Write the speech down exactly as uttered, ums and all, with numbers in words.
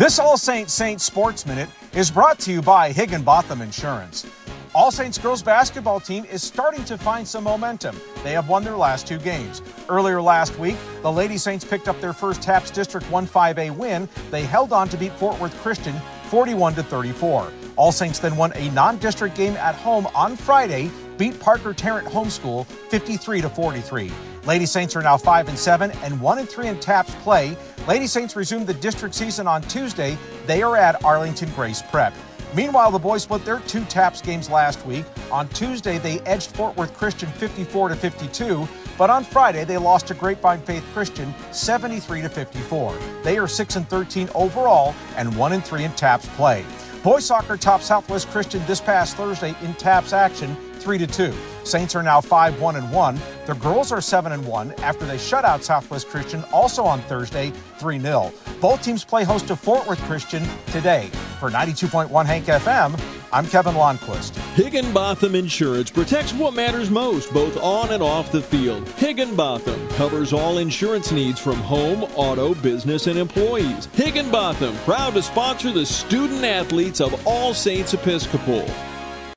This All Saints Saints Sports Minute is brought to you by Higginbotham Insurance. All Saints girls basketball team is starting to find some momentum. They have won their last two games. Earlier last week, the Lady Saints picked up their first TAPS District one five A win. They held on to beat Fort Worth Christian forty-one to thirty-four. All Saints then won a non-district game at home on Friday, beat Parker Tarrant Homeschool fifty-three to forty-three. Lady Saints are now five and seven and one and three in TAPS play. Lady Saints resumed the district season on Tuesday. They are at Arlington Grace Prep. Meanwhile, the boys split their two TAPS games last week. On Tuesday, they edged Fort Worth Christian fifty-four to fifty-two, but on Friday, they lost to Grapevine Faith Christian seventy-three to fifty-four. They are six and thirteen overall and one and three in TAPS play. Boys soccer topped Southwest Christian this past Thursday in TAPS action, three to two. Saints are now five one and one. The girls are seven and one after they shut out Southwest Christian also on Thursday, three nil. Both teams play host to Fort Worth Christian today. For ninety-two point one Hank F M, I'm Kevin Lonnquist. Higginbotham Insurance protects what matters most, both on and off the field. Higginbotham covers all insurance needs from home, auto, business, and employees. Higginbotham, proud to sponsor the student athletes of All Saints Episcopal.